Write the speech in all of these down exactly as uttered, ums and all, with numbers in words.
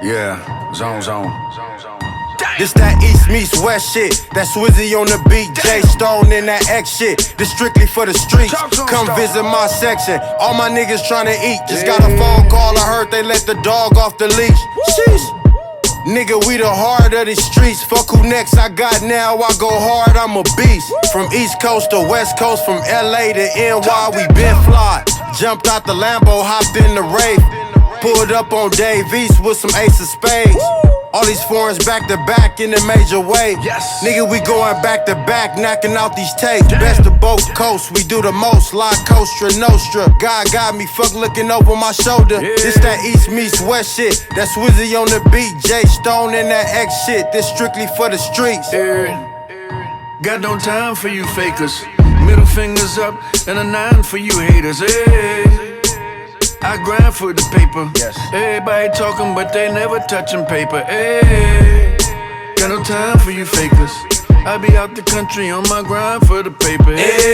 Yeah, zone, zone. This that East meets West shit. That Swizzy on the beat, Jay Stone in that X shit. This strictly for the streets. Come visit my section. All my niggas tryna eat. Just got a phone call, I heard they let the dog off the leash. Sheesh. Nigga, we the heart of the streets. Fuck who next I got now, I go hard, I'm a beast. From East Coast to West Coast, from L A to N Y, we been fly. Jumped out the Lambo, hopped in the Wraith. Pulled up on Dave East with some ace of spades. All these foreigns back to back in a major way. Yes. Nigga, we going back to back, knocking out these tapes. Damn. Best of both coasts, we do the most. La Costa Nostra. God got me, fuck looking over my shoulder. Yeah. This that East meets West shit. That Swizzy on the beat, Jay Stone in that X shit. This strictly for the streets. Yeah. Got no time for you fakers. Middle fingers up and a nine for you haters. Hey. I grind for the paper. Yes. Everybody talking, but they never touching paper. Hey, got no time for you fakers. I be out the country on my grind for the paper.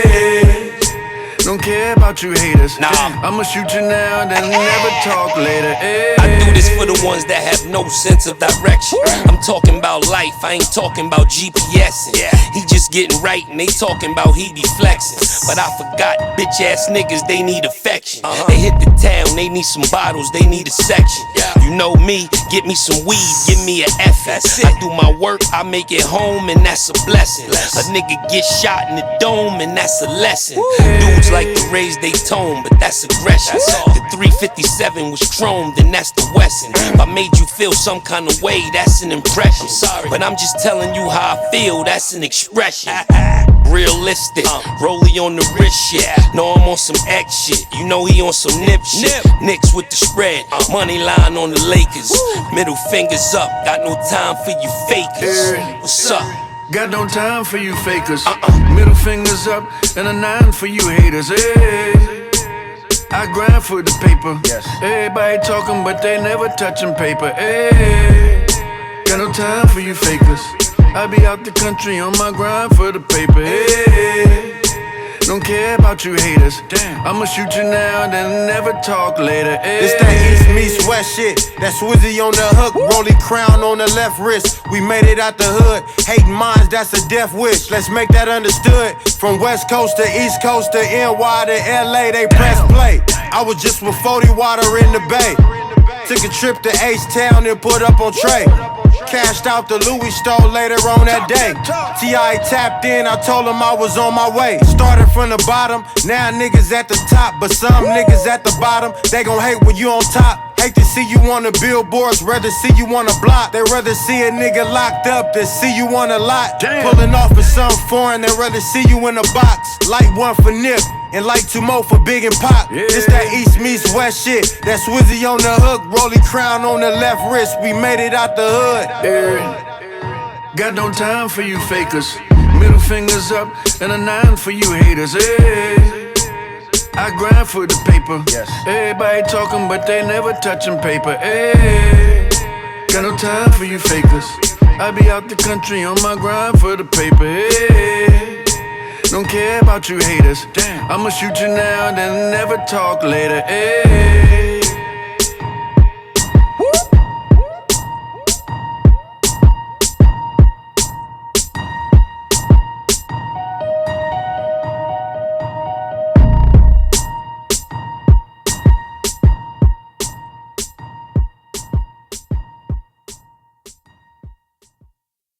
Hey, don't care about you haters. Nah, I'ma shoot you now, then never talk later. Hey. I do this for the ones that have no sense of direction. I'm talking about life, I ain't talking about G P S. Yeah. He just getting right and they talking about he be flexing. But I forgot, bitch ass niggas, they need affection. Uh-huh. They hit the town, they need some bottles, they need a section. Yeah. You know me, get me some weed, give me an F. I do my work, I make it home, and that's a blessing. blessing. A nigga get shot in the dome, and that's a lesson. Woo. Dudes like to raise they tone, but that's aggression. That's the three fifty-seven was chromed, and that's the Wesson. If I made you feel some kind of way, that's an impression. I'm sorry, but I'm just telling you how I feel, that's an expression. Realistic, uh, Rollie on the wrist shit. Know I'm on some X shit. You know he on some nip shit. Nip. Knicks with the spread, uh, money line on the Lakers. Woo. Middle fingers up, got no time for you fakers. Yeah. What's up? Got no time for you fakers. Uh-uh. Middle fingers up and a nine for you haters. Hey, I grind for the paper. Yes. Everybody talking, but they never touching paper. Hey, got no time for you fakers. I be out the country on my grind for the paper. Hey, don't care about you haters. Damn. I'ma shoot you now, then never talk later. Hey. This that East meets West shit. That Swizzy on the hook, Rollie crown on the left wrist. We made it out the hood. Hating minds, that's a death wish. Let's make that understood. From West Coast to East Coast to N Y to L A, they press play. I was just with forty water in the bay. Took a trip to H-Town and put up on Trey. Cashed out the Louis store later on that day. T I tapped in, I told him I was on my way. Started from the bottom, now niggas at the top. But some niggas at the bottom, they gon' hate when you on top. Hate to see you on the billboards, rather see you on the block. They rather see a nigga locked up than see you on a lot. Damn. Pulling off of some foreign, they rather see you in a box. Light one for Nip, and light two more for Big and Pop. Yeah. This that East meets West shit. That Swizzy on the hook, Rollie crown on the left wrist. We made it out the hood. Yeah. Got no time for you fakers. Middle fingers up and a nine for you haters. Hey, I grind for the paper. Yes. Everybody talking, but they never touching paper. Hey, got no time for you fakers. I be out the country on my grind for the paper. Hey, don't care about you haters. Damn. I'ma shoot you now, then never talk later. Hey.